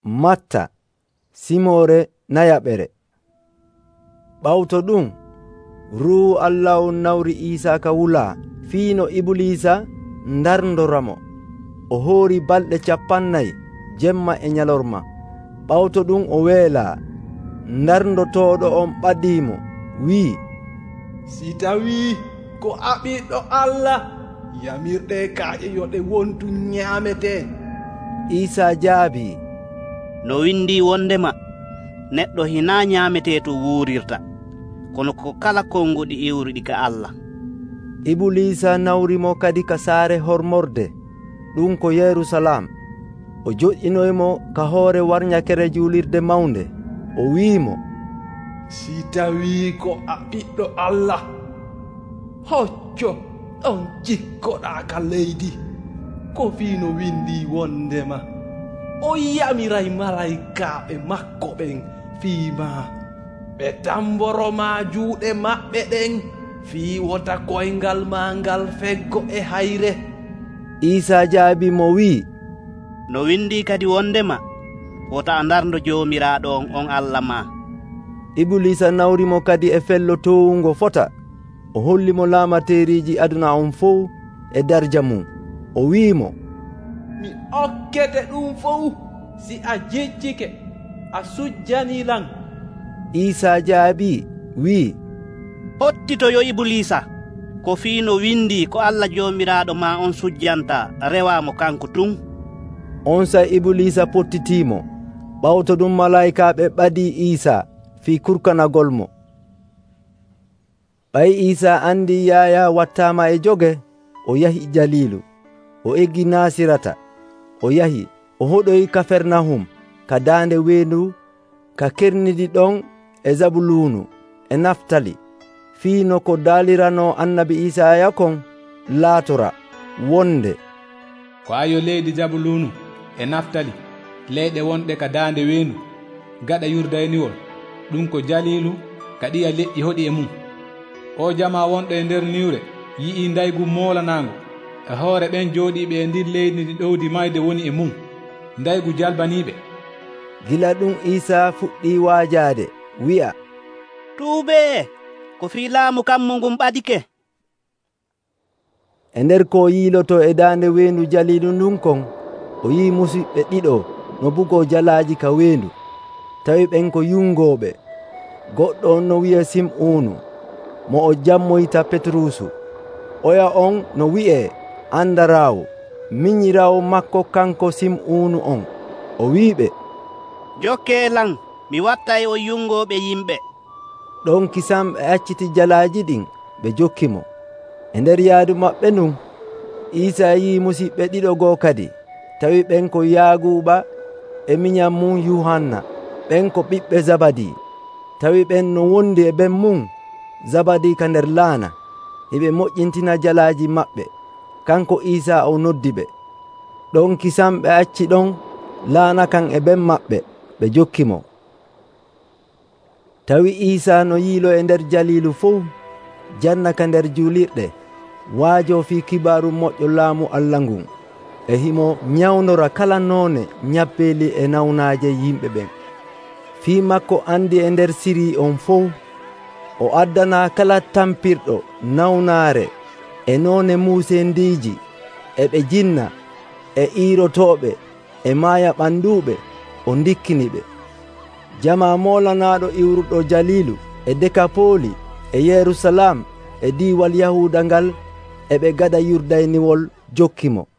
Matta, Simore nayaɓere. Ɓawto ɗum ruu Allah nawri Isa ka wula fiino Iblisa ndarndoramo. O hoori balɗe 40 jemma e ñalorma. Ɓawto ɗum o weela. Ndarndotoɗo on ɓadimo wii, si tawi ko a ɓiɗɗo Allah, yamirɗe kaaƴe yo ɗe wontu ñaamete. Isa jaabi, no windi wondema, neɗɗo hina ñaamete to wuurirta, kono ko kala konguɗi iwruɗi ka Allah. Iblisa nawrimo kadi ka saare hormorde ɗum ko Yerusalam. O joƴƴinoymo ka hoore warñakere juulirde mawnde. O wiimo, si tawi ko a ɓiɗɗo Allah, hocco ɗon jikkoɗa ka leydi, ko fiino windi wondema, o yamiray malaikaɓe makko ɓen fiima, ɓe tamboroma juuɗe maɓɓe ɗen fii wota koyngal ma ngal feggo e hayre. Isa jaabi mo wii, no windi kadi wondema, wota ndarndo jomiraɗo on Allah ma. Iblisa nawrimo kadi e fello towungo fota. O hollimo laamateriji aduna on fof e darja mum. O wiimo, mi okkete ɗum fof si a jejjike a sujjanilan. Isa jaabi wii, hottito yo Iblisa, ko fiino windi ko Allah jomiraɗo ma on sujjanta rewamo kanko tun. On sa Iblisa pottitimo. Ɓawto ɗum malaikaɓe ɓadi Isa fi kurkanagol mo. Ɓay Isa andi Yaya wattama e joge, o yahi Jalilu. O eggi Nasirata. O yahi o hoɗoyi Kafernahum ka dande wendu ka kernidi ɗon e Zabulunu e Naftali, fiino ko dalirano annabi Isaya kon laatora wonde, ko ayo leydi Zabulunu e Naftali, leyɗe wonɗe ka dande wendu gaɗa Yurdayniwol, ɗum ko Jalilu ka ɗiya leƴƴi hoɗi e mum. O jama wonɗo e nder niwre yi'i ndaygu moolanago e hoore ɓen jooɗiɓe e ndir leydi ndi ɗowdi mayde woni e mum, ndaygu jalbaniɓe. Gila ɗum Isa fuɗɗi waajade wi'a, tuube ko fii laamu kammo ngum ɓadike. E nder ko yiiloto e dande wendu Jalilu ndun kon, o yi musidɓe ɗiɗo no bugo jalaji ka wendu. Tawi ɓen ko yungoɓe. Goɗɗo on no wi'e Sim'unu, mo o jammoyta Petrusu. Oya on no wi'e Andarawu, miñirawo makko kanko Sim'unu on. O wiɓe, jokke lan, mi watta e o yungoɓe yimɓe. Ɗon kisam ɓe acciti jalaji ɗin ɓe jokkimo. E nder yaadu maɓɓe nun, Isa yi musidɓe ɗiɗo goo kadi. Tawi ɓen ko Yaaguba e miñam mum Yuhanna, ɓen ko ɓiɓɓe Zabadi. Tawi ɓen no wondi e ɓen mum Zabadi ka nder laana, eɓe moƴƴintina jalaji maɓɓe. Kanko Isa o noddi ɓe. Ɗon kisam ɓe acci ɗon laana kan e ɓen maɓɓe, ɓe jokkimo. Tawi Isa no yiilo e nder Jalilu fof, janna ka nder juulirɗe, waajo fi kibaru moƴƴo laamu Allah ngun, e himo ñawnora kala noone ñabbeli e nawnaje yimɓe ɓen. Fi makko andi e nder siri on fof, o addana kala tampirɗo nawnaare e noone muusendiji e ɓe jinna e iirotoɓe e maaya ɓanduɓe, o ndikkini ɓe. Jama molanaɗo iwruɗo Jalilu e Dekapoli e Yerusalam e diwal Yahuda ngal, e ɓe gada Yurdayniwol jokkimo.